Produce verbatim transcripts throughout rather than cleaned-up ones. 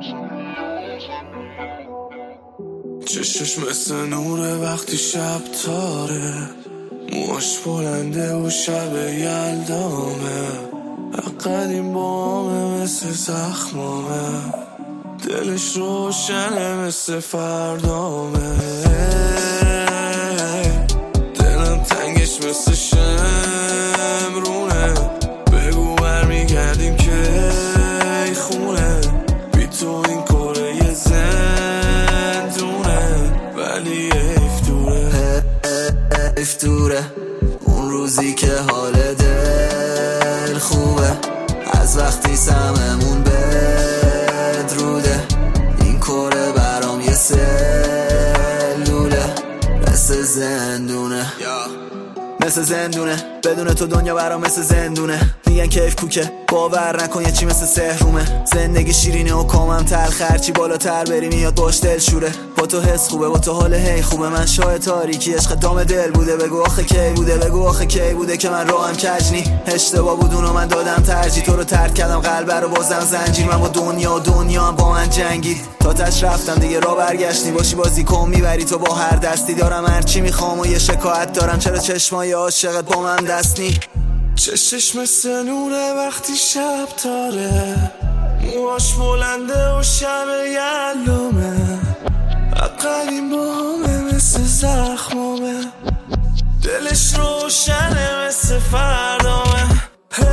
چشش مثل نوره وقتی شب تاره، موهاش بلنده و شب یلدامه، قدیم بامه مثل زخمامه، دلش روشنه مثل فردامه، دلم تنگش مثل شمرونه، بگو برمیگردیم که ای خونه، بی تو این کره یه زندونه، ولی ایف دوره ایف دوره اون روزی که حال دل خوبه، از وقتی سممون بدروده، این کره برام یه سلوله، مثل زندونه مثل زندونه، بدون تو دنیا برام مثل زندونه، میگن کیف کوکه باور نکن یه چی مثل سحرومه، زندگی شیرینه و کامم تلخ، هرچی بالاتر بری میاد باش دل شوره، با تو حس خوبه با تو حال هی خوبه، من شاه تاریکی عشق دام دل بوده، بگو آخه کی بوده بگو آخه کی بوده که من راهم کجنی، اشتباه بود اونو من دادم ترجیح، تو رو ترک کردم قلب رو بازم زنجیر، من با دنیا و دنیا هم با من جنگید، تا تاش رفتم دیگه را برگشتی، باشی بازی کن میبری تو با هر دستی، دارم هرچی میخوام و یه شکایت دارم، چرا چشمای عاشقت با من دست نی؟ چشش مثل نوره وقتی شب تاره، موهاش بلنده و شب یلومه، قدیم بامه مثل زخمامه، دلش روشنه مثل فردامه، هی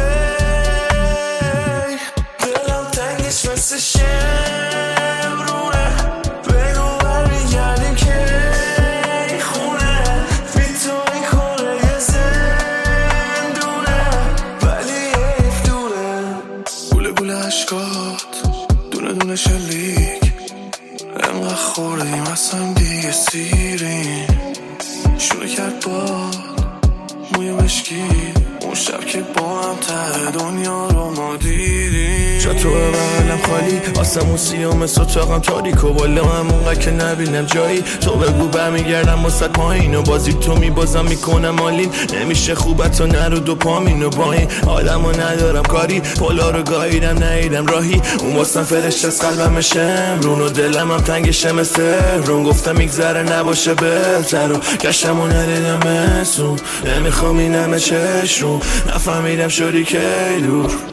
دلم تنگش مثل شمرونه، بگو برمیگردیم که ای خونه، بی تو این کره یه زندونه، ولی ایف دوره، گوله گوله عشقات دونه دونه شلیک، انقدر خوردیم اصلا دیگه سیرین، شونه کرد باد موی مشکی، اون شب که با هم ته دنیا رو ما دیدیم، جا تو بغلم خالی آسمون سیاه مثل اتاقم تاریک و بالا همونقدر که نبینم جایی، تو بگو برمیگردم واسه پایین و بازی تو میبازم میکنم مالین، نمیشه خوبت و نرو دو پامین و با این آدم و ندارم کاری، پولا رو گاهیدم نهیدم راهی، اون واسم فرشت از قلبم شمرون و دلم هم تنگشه مثل رون، گفتم میگذره نباشه بهتر و کشم و ندیدم مسون، نمیخوام این همه چشون نفهمیدم شدی که دور.